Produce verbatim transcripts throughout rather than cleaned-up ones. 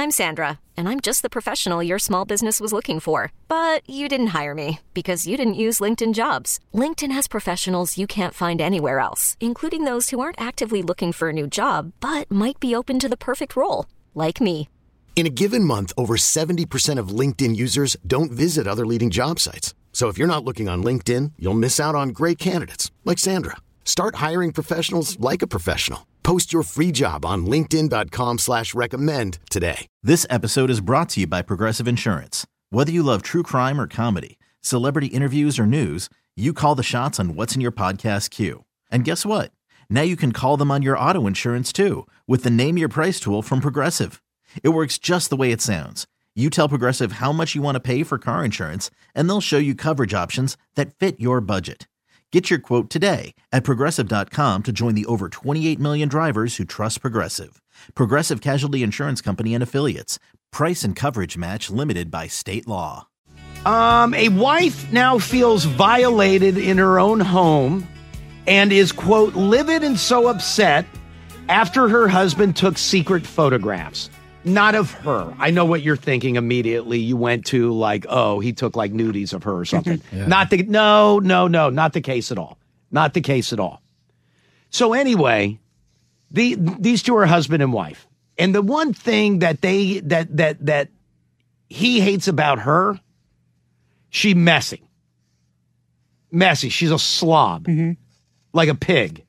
I'm Sandra, and I'm just the professional your small business was looking for. But you didn't hire me because you didn't use LinkedIn Jobs. LinkedIn has professionals you can't find anywhere else, including those who aren't actively looking for a new job, but might be open to the perfect role, like me. In a given month, over seventy percent of LinkedIn users don't visit other leading job sites. So if you're not looking on LinkedIn, you'll miss out on great candidates like Sandra. Start hiring professionals like a professional. Post your free job on linkedin.com slash recommend today. This episode is brought to you by Progressive Insurance. Whether you love true crime or comedy, celebrity interviews or news, you call the shots on what's in your podcast queue. And guess what? Now you can call them on your auto insurance too with the Name Your Price tool from Progressive. It works just the way it sounds. You tell Progressive how much you want to pay for car insurance, and they'll show you coverage options that fit your budget. Get your quote today at Progressive dot com to join the over twenty-eight million drivers who trust Progressive. Progressive Casualty Insurance Company and Affiliates. Price and coverage match limited by state law. Um, a wife now feels violated in her own home and is, quote, livid and so upset after her husband took secret photographs. Not of her. I know what you're thinking immediately. You went to like, oh, he took like nudies of her or something. yeah. Not the, no, no, no, not the case at all. Not the case at all. So anyway, the these two are husband and wife. And the one thing that they, that, that, that he hates about her, she messy. Messy. She's a slob. Mm-hmm. Like a pig.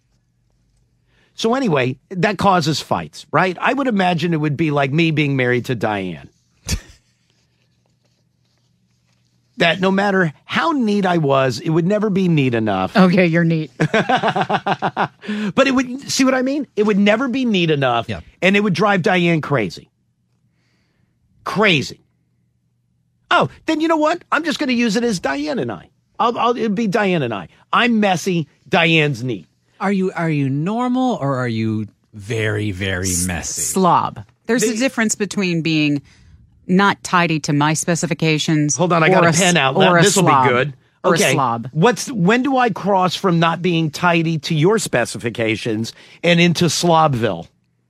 So anyway, that causes fights, right? I would imagine it would be like me being married to Diane. That no matter how neat I was, it would never be neat enough. Okay, you're neat. But it would, see what I mean? It would never be neat enough, yeah. And it would drive Diane crazy. Crazy. Oh, then you know what? I'm just going to use it as Diane and I. I'll, I'll, it'll be Diane and I. I'm messy, Diane's neat. Are you are you normal or are you very, very messy? Slob. There's the, a difference between being not tidy to my specifications. Hold on, I got a, a pen out. This will be good. Or okay. a slob. What's when do I cross from not being tidy to your specifications and into Slobville?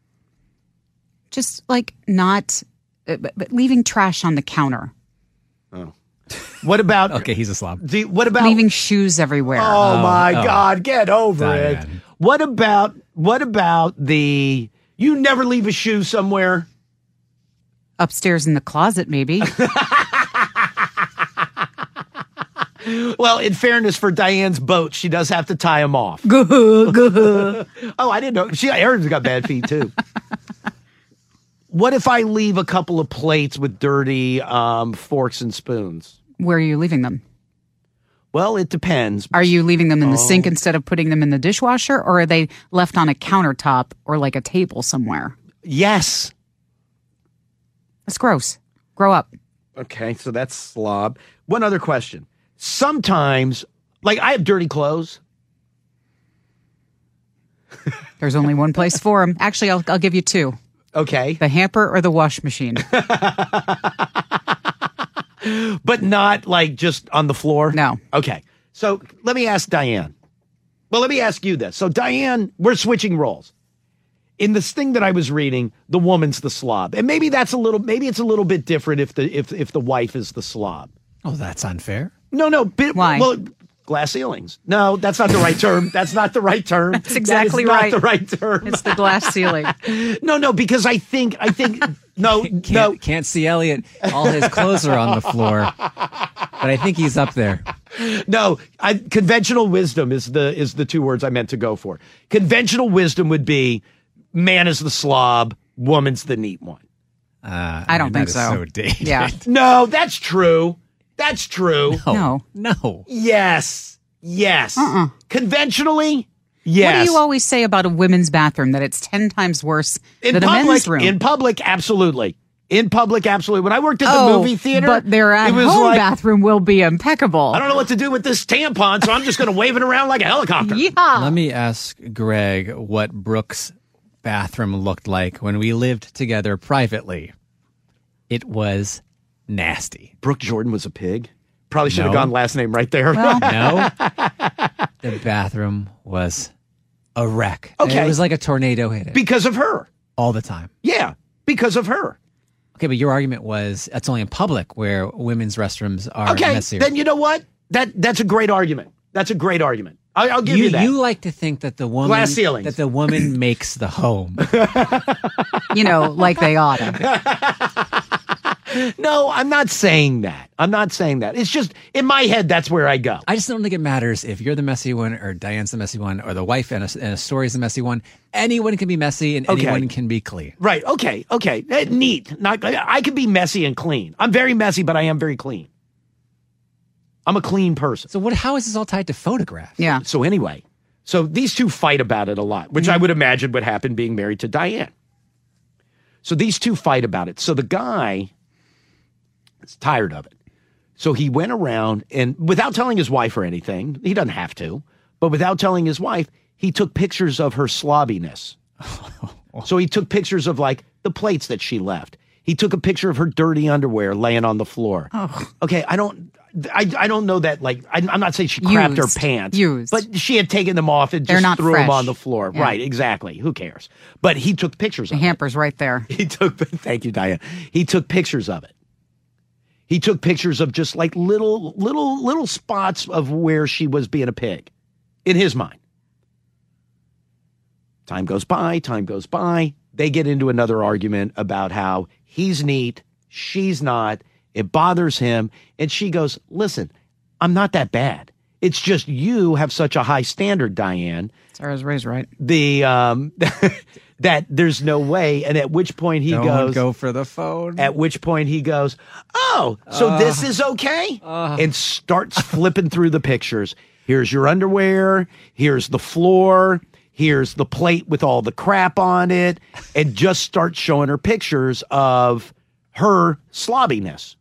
Just like not uh, but, but leaving trash on the counter. Oh. What about... Okay, he's a slob. The, what about... Leaving shoes everywhere. Oh, oh my oh. God, get over Diane. it. What about, what about the... You never leave a shoe somewhere? Upstairs in the closet, maybe. Well, in fairness for Diane's boat, she does have to tie them off. Go, go. Oh, I didn't know. She, Erin's got bad feet, too. What if I leave a couple of plates with dirty um, forks and spoons? Where are you leaving them? Well, it depends. Are you leaving them in the oh. sink instead of putting them in the dishwasher, or are they left on a countertop or like a table somewhere? Yes. That's gross. Grow up. Okay, so that's slob. One other question. Sometimes, like I have dirty clothes. There's only one place for them. Actually, I'll, I'll give you two. Okay. The hamper or the wash machine. But not like just on the floor? No. Okay. So let me ask Diane. Well, let me ask you this. So Diane, we're switching roles. In this thing that I was reading, the woman's the slob. And maybe that's a little, maybe it's a little bit different if the if if the wife is the slob. Oh, that's unfair. No, no. Bit, Why? Well, glass ceilings. No, that's not the right term. That's not the right term. That's exactly that is right. Not the right term. It's the glass ceiling. No, no, because I think I think no, can't, no. Can't see Elliot. All his clothes are on the floor, but I think he's up there. No, I, conventional wisdom is the is the two words I meant to go for. Conventional wisdom would be man is the slob, woman's the neat one. Uh, I don't mean, think that is so. so dated. Yeah. No, that's true. That's true. No. No. No. Yes. Yes. Uh-uh. Conventionally, yes. What do you always say about a women's bathroom? That it's ten times worse in than public, a men's room? In public, absolutely. In public, absolutely. When I worked at the oh, movie theater, but their it was at-home like, bathroom will be impeccable. I don't know what to do with this tampon, so I'm just going to wave it around like a helicopter. Yeah. Let me ask Greg what Brooke's bathroom looked like when we lived together privately. It was nasty. Brooke Jordan was a pig. Probably should have No. gone last name right there. Well, No. The bathroom was a wreck. Okay. It was like a tornado hit it Because of her. all the time. Yeah, because of her. Okay, but your argument was that's only in public where women's restrooms are Okay, messier. then you know what? That that's a great argument. That's a great argument. I'll, I'll give you, you, that. you like to think that the woman Glass ceilings. that the woman makes the home. You know, like they ought to. No, I'm not saying that. I'm not saying that. It's just in my head. That's where I go. I just don't think it matters if you're the messy one or Diane's the messy one or the wife and a, and a story's the messy one. Anyone can be messy and Okay. anyone can be clean. Right. Okay. Okay. Eh, neat. Not. I can be messy and clean. I'm very messy, but I am very clean. I'm a clean person. So what? How is this all tied to photographs? Yeah. So anyway, so these two fight about it a lot, which I would imagine would happen being married to Diane. So these two fight about it. So the guy is tired of it. So he went around and without telling his wife or anything, he doesn't have to, but without telling his wife, he took pictures of her slobbiness. So he took pictures of like the plates that she left. He took a picture of her dirty underwear laying on the floor. Oh. Okay, I don't I, I don't know that, like, I, I'm not saying she crapped Used. her pants. Used. But she had taken them off and They're just not threw fresh. them on the floor. Yeah. Right, exactly. Who cares? But he took pictures The of it. hamper's right there. He took, thank you, Diane. He took pictures of it. He took pictures of just like little, little, little spots of where she was being a pig in his mind. Time goes by, time goes by. They get into another argument about how he's neat, she's not. It bothers him. And she goes, listen, I'm not that bad. It's just you have such a high standard, Diane. Sarah's raised right. The um, that there's no way. And at which point he Don't goes, go for the phone. At which point he goes, oh, so Uh, this is okay? uh. And starts flipping through the pictures. Here's your underwear. Here's the floor. Here's the plate with all the crap on it. And just starts showing her pictures of her slobbiness.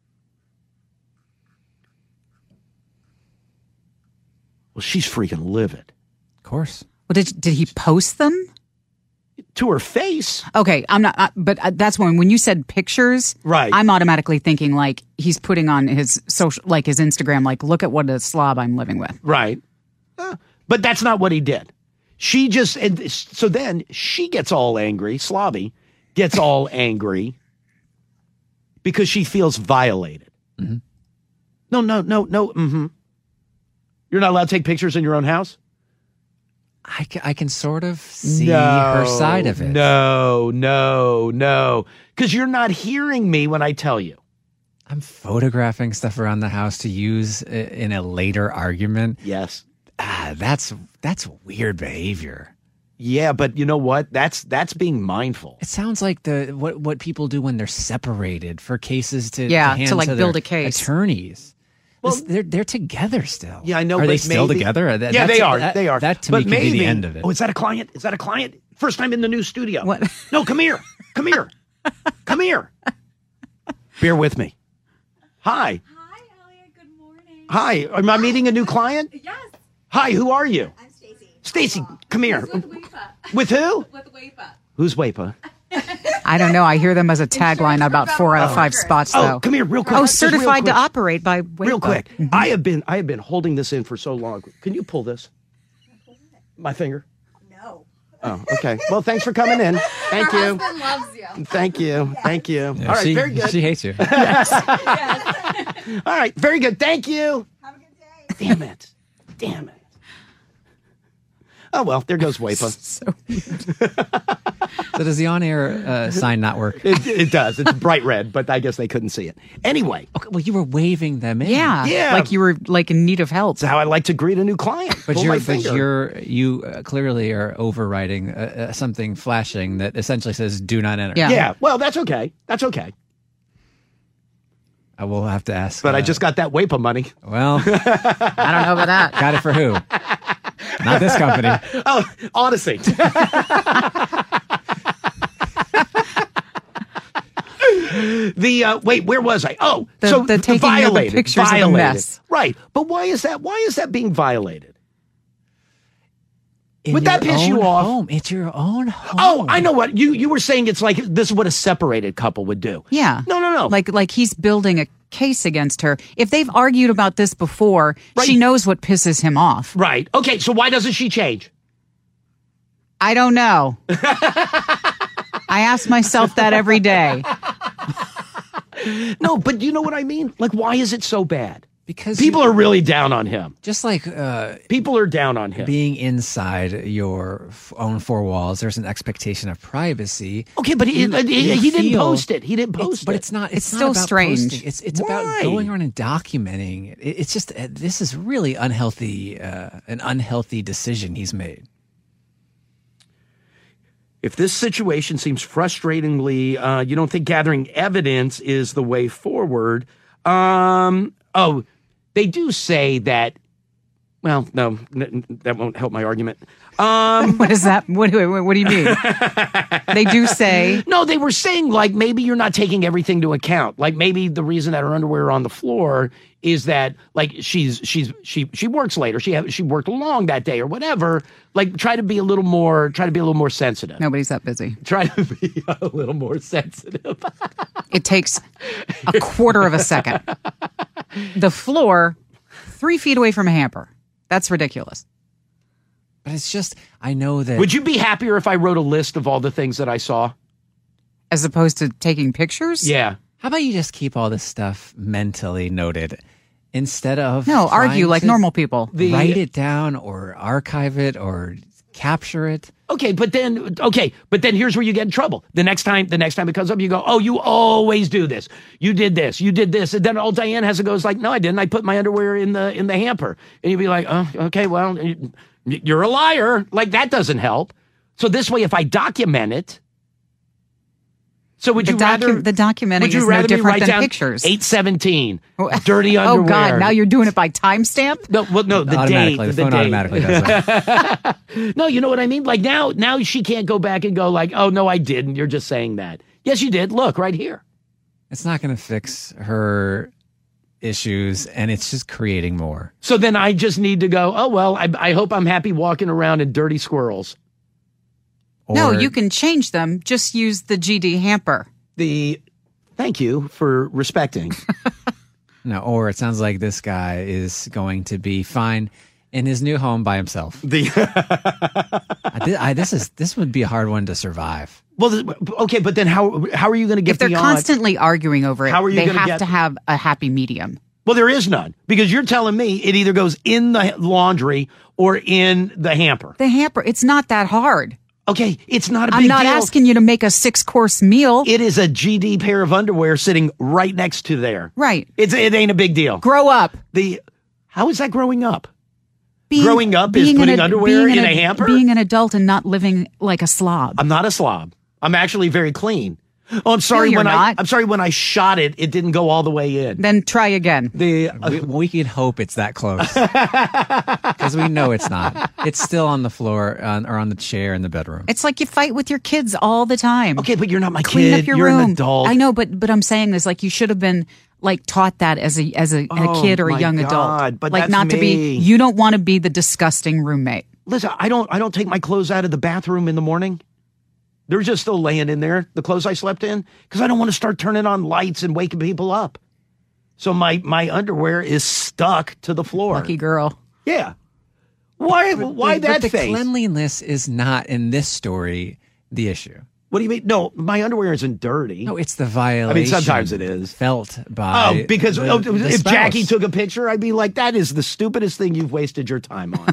Well, she's freaking livid. Of course. Well, did did he post them? To her face. Okay, I'm not. Uh, but uh, that's when when you said pictures, Right. I'm automatically thinking like he's putting on his social, like his Instagram, like look at what a slob I'm living with. Right. Uh, but that's not what he did. She just, and so then she gets all angry. Slobby gets all angry because she feels violated. Mm-hmm. No, no, no, no. Mm-hmm. You're not allowed to take pictures in your own house? I can, I can sort of see No, her side of it. No, no, no. Because you're not hearing me when I tell you. I'm photographing stuff around the house to use i- in a later argument. Yes. Ah, that's that's weird behavior. Yeah, but you know what? That's that's being mindful. It sounds like the what what people do when they're separated for cases to Yeah, to, hand to, like, their build a case. Attorneys. Well- This- they're they're together still. Yeah, I know. Are but they still maybe- together? That- yeah, that's- they are. that- they are. That to but me maybe, could be the end of it. Oh, is that a client? Is that a client? First time in the new studio. What? No, come here. Come here. Come here. Bear with me. Hi. Hi, Elliot. Good morning. Hi. Am I meeting a new client? Yes, Hi. Who are you? I'm Stacy. Stacy, come here. With WEPA. With who? With WEPA. Who's WEPA? I don't know. I hear them as a tagline about four out of five spots, Oh, though. come here, real quick. Oh, Just real certified to quick. operate by Wayfa. Real quick. I have been I have been holding this in for so long. Can you pull this? My finger. No. Oh, okay. Well, thanks for coming in. Thank Her you. husband loves you. Thank you. Thank you. Yeah, All right, she, very good. She hates you. Yes. All right, very good. Thank you. Have a good day. Damn it. Damn it. Oh, well, there goes WEPA. So does the on-air uh, sign not work? It, it does. It's bright red, but I guess they couldn't see it. Anyway, Okay, well, you were waving them in. Yeah, Yeah. like you were like in need of help. that's how I like to greet a new client. But Pull you're, my but finger. you're, you uh, clearly are overriding uh, uh, something flashing that essentially says "Do not enter." Yeah. Yeah, well, that's okay. That's okay. I will have to ask. But I uh, just got that WEPA money. well, I don't know about that. got it for who? Not this company. Oh, Odyssey. The uh, wait, where was I? Oh, The- so the taking of the violated, pictures of the violated. mess. Right? But why is that? Why is that being violated? In Would that your piss you own off? Home. It's your own home. Oh, I know what you you were saying. It's like this is what a separated couple would do. Yeah. No, no, no. Like like he's building a case against her. If they've argued about this before, Right. she knows what pisses him off. right. Okay. So why doesn't she change? I don't know. I ask myself that every day. No, but you know what I mean? Like, why is it so bad? Because People you- are really down on him. just like uh, People are down on him. being inside your f- own four walls, there's an expectation of privacy. Okay, but he, You- he, you he didn't feel- post it. He didn't It's- post but it. it's not. It's, It's not still about strange. posting. It's it's Why? about going around and documenting it. It- It's just uh, this is really unhealthy. Uh, an unhealthy decision he's made. If this situation seems frustratingly, uh, you don't think gathering evidence is the way forward. Um, oh, they do say that. Well, no, n- that won't help my argument. Um, What is that? What do, what do you mean? They do say. no, they were saying like maybe you're not taking everything to account. Like maybe the reason that her underwear are on the floor is that like she's she's she she works later. She have, she worked long that day or whatever. Like try to be a little more try to be a little more sensitive. Nobody's that busy. Try to be a little more sensitive. It takes a quarter of a second. The floor, three feet away from a hamper. That's ridiculous. But it's just I know that. Would you be happier if I wrote a list of all the things that I saw? As opposed to taking pictures? Yeah. How about you just keep all this stuff mentally noted instead of No, trying argue like to normal people. The- write it down or archive it or capture it. Okay, but then okay, but then here's where you get in trouble. The next time, the next time it comes up, you go, "Oh, you always do this. You did this. You did this." And then all Diane has to go is like, "No, I didn't. I put my underwear in the in the hamper." And you'd be like, "Oh, okay, well, y- you're a liar." Like that doesn't help. So this way, if I document it, so would The, you docu- rather the documenting would you is no rather me different write than down pictures. eight seventeen dirty underwear? Oh, God. Now you're doing it by timestamp? no, well, no, the automatically, date, the phone date. automatically does that. No, you know what I mean? Like now, now she can't go back and go like, "Oh no, I didn't. You're just saying that." Yes, you did. Look right here. It's not going to fix her issues, and it's just creating more. So then I just need to go, "Oh well, I, I hope I'm happy walking around in dirty squirrels." No, Or- you can change them. Just use the G D hamper. The thank you for respecting. No, or it sounds like this guy is going to be fine in his new home by himself. the I, thi- I, this is this would be a hard one to survive. well, th- okay, but then how how are you going to get If they're beyond? constantly arguing over it, How are you they gonna have get- to have a happy medium. Well, there is none because you're telling me it either goes in the laundry or in the hamper. The hamper, it's not that hard. Okay, it's not a big I'm not deal. asking you to make a six course meal. It is a G D pair of underwear sitting right next to there. Right. It's it ain't a big deal. Grow up. The how is that growing up? Being, Growing up is being putting an- underwear being in an- a hamper? Being an adult and not living like a slob. I'm not a slob. I'm actually very clean. Oh, I'm sorry you're when I not. I'm sorry when I shot it, it didn't go all the way in. Then try again. The We, we can hope it's that close because we know it's not. It's still on the floor on, or on the chair in the bedroom. It's like you fight with your kids all the time. okay, but you're not my Clean kid. up your you're room. an adult. I know, but but I'm saying this like you should have been like taught that as a as a, Oh, a kid or my a young God, adult. but like that's not to me. be. You don't want to be the disgusting roommate. Listen, I don't I don't take my clothes out of the bathroom in the morning. They're just still laying in there, the clothes I slept in, because I don't want to start turning on lights and waking people up. So my my underwear is stuck to the floor. Lucky girl. Yeah. Why why But that the face? cleanliness is not in this story the issue. What do you mean? No, my underwear isn't dirty. No, it's the violation. sometimes it is. felt by. Oh, because the- oh, the if Jackie spouse. took a picture, I'd be like, that is the stupidest thing you've wasted your time on.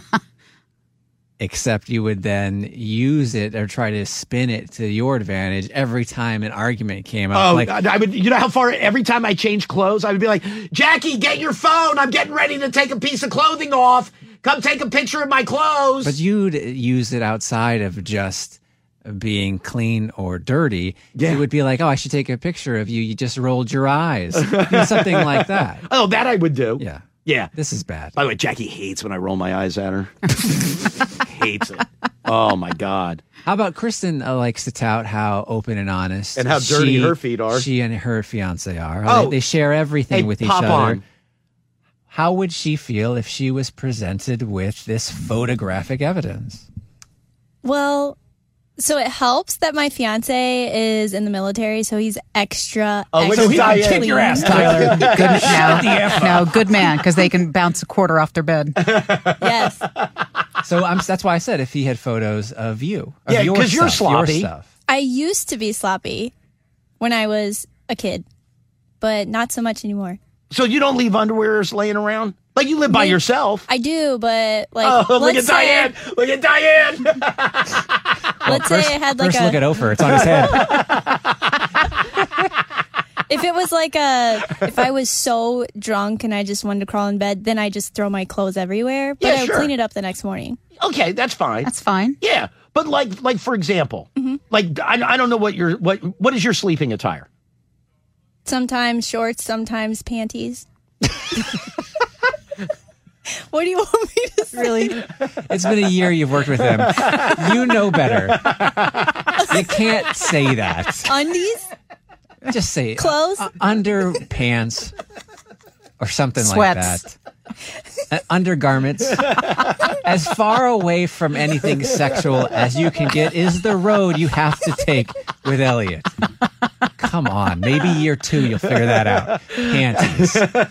Except you would then use it or try to spin it to your advantage every time an argument came up. Oh, like, I would. You know how far every time I change clothes, I would be like, Jackie, get your phone. I'm getting ready to take a piece of clothing off. Come take a picture of my clothes. but you'd use it outside of just being clean or dirty. Yeah. It would be like, oh, I should take a picture of you. You just rolled your eyes. Do something like that. oh, that I would do. Yeah. Yeah. This is bad. By the way, Jackie hates when I roll my eyes at her. Hates it. Oh my God. How about Kristen uh, likes to tout how open and honest And how dirty her feet are. She and her fiance are. How Oh. they, they share everything Hey, with each pop other. on. How would she feel if she was presented with this photographic evidence? Well, so it helps that my fiance is in the military, so he's extra. Oh, look extra at clean. Diane. Kick your ass, Tyler. Good, no, no, good man, because they can bounce a quarter off their bed. Yes. So I'm, that's why I said if he had photos of you, of Yeah, your 'cause you're stuff, your sloppy. stuff. I used to be sloppy when I was a kid, but not so much anymore. So you don't leave underwears laying around? Like you live by Maybe- yourself? I do, but like, Oh, look at let's say, Diane! Look at Diane! let's say I had like First a. look at Ofer. It's on his head. If it was like a, if I was so drunk and I just wanted to crawl in bed, then I just throw my clothes everywhere. But Yeah, I would sure. clean it up the next morning. Okay, that's fine. That's fine. Yeah, but like, like for example, Mm-hmm. like I, I don't know what your what what is your sleeping attire? Sometimes shorts, sometimes panties. What do you want me to say? Really? It's been a year you've worked with him. You know better. You can't say that. Undies? Just say it. Clothes? Uh, underpants or something Sweats. like that. Uh, undergarments. As far away from anything sexual as you can get is the road you have to take with Elliot. Come on. Maybe year two you'll figure that out. Panties.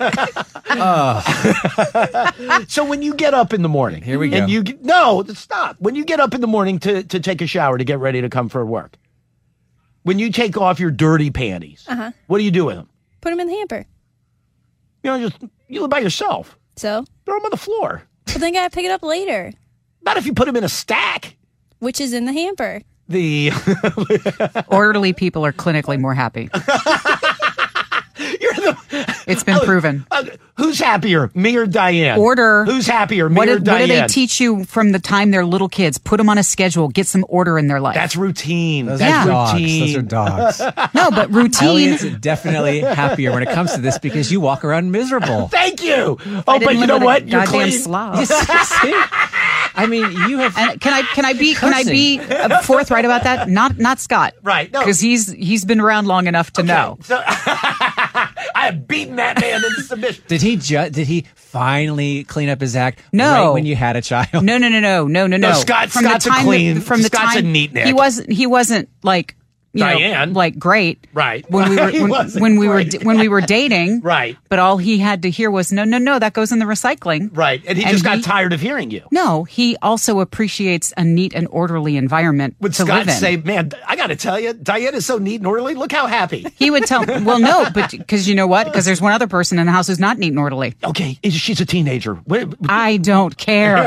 So when you get up in the morning, Here we and go. you get- no stop. When you get up in the morning to to take a shower to get ready to come for work, when you take off your dirty panties, Uh-huh. what do you do with them? Put them in the hamper. You know, just you live by yourself. So, Throw them on the floor. but then gotta pick it up later, Not if you put them in a stack. which is in the hamper. The Orderly people are clinically more happy. you're the It's been proven. uh, who's happier, me or Diane? Order. Who's happier, me What, or did, what Diane? do they teach you from the time they're little kids? Put them on a schedule. Get some order in their life. That's routine. Those That's are dogs. routine. Those are dogs. no, but routine. Elliot's definitely happier when it comes to this because you walk around miserable. Thank you. Oh, I didn't but you live know with a what? You're Goddamn clean. slob. See? I mean, you have. And can I can I be can I be uh, forthright about that? Not not Scott, Right, no. Because he's he's been around long enough to know. So I have beaten that man into submission. Did he ju- Did he finally clean up his act? No. Right when you had a child. No, no, no, no, no, no, no. Scott- from Scott's a the time clean- that, from the Scott's a time neatnik. he wasn't he wasn't like you Diane. know like great Right. when we were He when, wasn't when we great. were when we were dating Right. But all he had to hear was no, no, no. That goes in the recycling. Right. And he And just got he- tired of hearing you. No, he also appreciates a neat and orderly environment Would to Scott live in. say, man, I got to tell you, Diane is so neat and orderly. Look how happy. He would tell, well, no, but because you know what? Because there's one other person in the house who's not neat and orderly. Okay, she's a teenager. What- I don't care.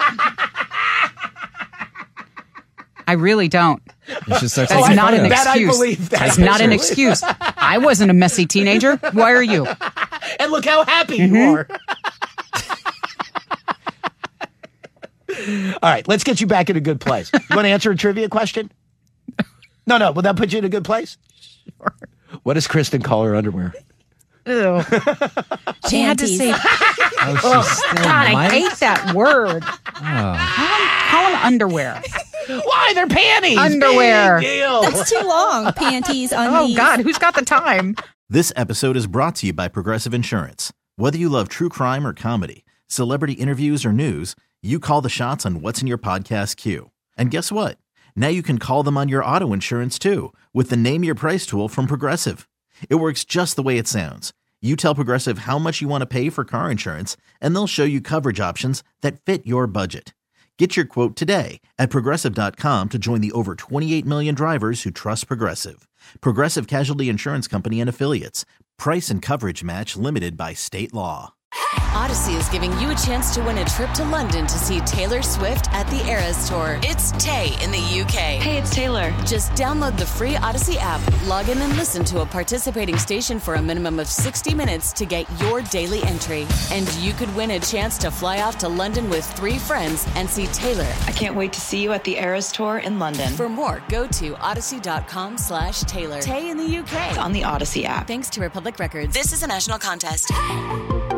I really don't. You should start That's taking not an photos. That I excuse. believe. That That's I not an believe. excuse. I wasn't a messy teenager. Why are you? And look how happy Mm-hmm. you are. All right, let's get you back in a good place. You want to answer a trivia question? No, no. Will that put you in a good place? Sure. What does Kristen call her underwear? Ew. She had to Panties. say, Oh, she's still God, I might? hate that word. Call, them, call them underwear. Why? They're panties. Underwear. Big deal. That's too long. Panties, Oh, undies. God, who's got the time? This episode is brought to you by Progressive Insurance. Whether you love true crime or comedy, celebrity interviews or news, you call the shots on what's in your podcast queue. And guess what? Now you can call them on your auto insurance too with the Name Your Price tool from Progressive. It works just the way it sounds. You tell Progressive how much you want to pay for car insurance, and they'll show you coverage options that fit your budget. Get your quote today at Progressive dot com to join the over twenty-eight million drivers who trust Progressive. Progressive Casualty Insurance Company and Affiliates. Price and coverage match limited by state law. Odyssey is giving you a chance to win a trip to London to see Taylor Swift at the Eras Tour. It's Tay in the U K. Hey, it's Taylor. Just download the free Odyssey app, log in and listen to a participating station for a minimum of sixty minutes to get your daily entry. And you could win a chance to fly off to London with three friends and see Taylor. I can't wait to see you at the Eras Tour in London. For more, go to odyssey.com slash Taylor. Tay in the U K. on the Odyssey app. Thanks to Republic Records. This is a national contest.